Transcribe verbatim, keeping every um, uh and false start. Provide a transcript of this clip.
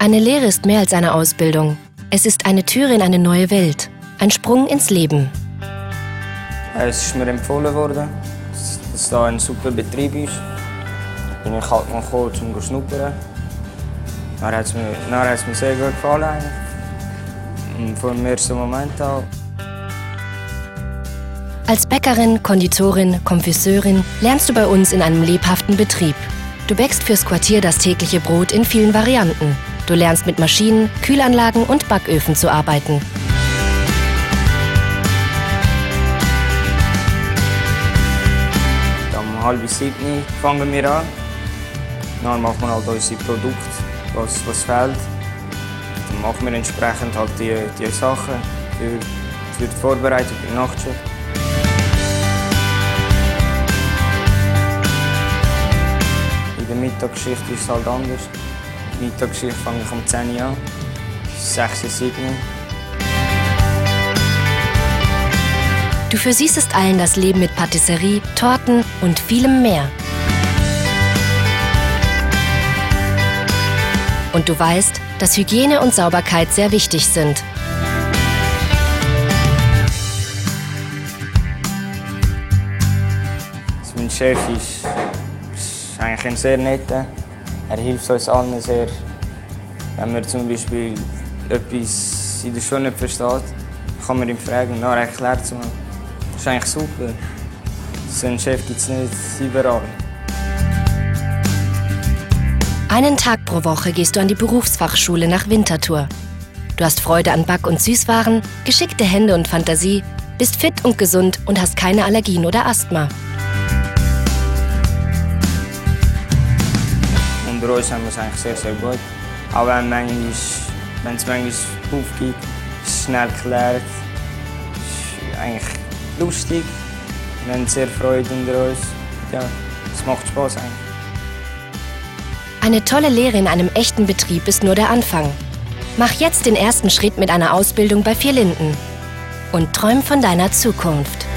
Eine Lehre ist mehr als eine Ausbildung. Es ist eine Tür in eine neue Welt. Ein Sprung ins Leben. Es ist mir empfohlen worden, dass es hier ein super Betrieb ist. Bin ich halt noch gekommen, um zu schnuppern. Dann hat es mir, dann hat es mir sehr gut gefallen. Und von dem ersten Moment an. Als Bäckerin, Konditorin, Konfiseurin lernst du bei uns in einem lebhaften Betrieb. Du bäckst fürs Quartier das tägliche Brot in vielen Varianten. Du lernst mit Maschinen, Kühlanlagen und Backöfen zu arbeiten. Um halb sieben fangen wir an. Dann machen wir halt unsere Produkte, was, was fehlt. Dann machen wir entsprechend halt die, die Sachen für, für die Vorbereitung für die Nachtschicht. In der Mittagsschicht ist es halt anders. In der Mittagsschicht fange ich um zehn Uhr an, sechs, sieben. Du versießest allen das Leben mit Patisserie, Torten und vielem mehr. Und du weißt, dass Hygiene und Sauberkeit sehr wichtig sind. Also mein Chef ist, ist eigentlich ein sehr netter. Er hilft uns allen sehr. Wenn man zum Beispiel etwas in der Schule nicht versteht, kann man ihn fragen und er erklärt es mir. Das ist eigentlich super. So einen Chef gibt es nicht überall. Einen Tag pro Woche gehst du an die Berufsfachschule nach Winterthur. Du hast Freude an Back- und Süßwaren, geschickte Hände und Fantasie, bist fit und gesund und hast keine Allergien oder Asthma. Unter uns haben wir es eigentlich sehr, sehr gut. Auch wenn, manchmal, wenn es manchmal Puff gibt, ist es schnell geklärt. Es ist eigentlich lustig. Wir haben sehr Freude unter uns. Ja, es macht Spaß eigentlich. Eine tolle Lehre in einem echten Betrieb ist nur der Anfang. Mach jetzt den ersten Schritt mit einer Ausbildung bei Vier Linden und träum von deiner Zukunft.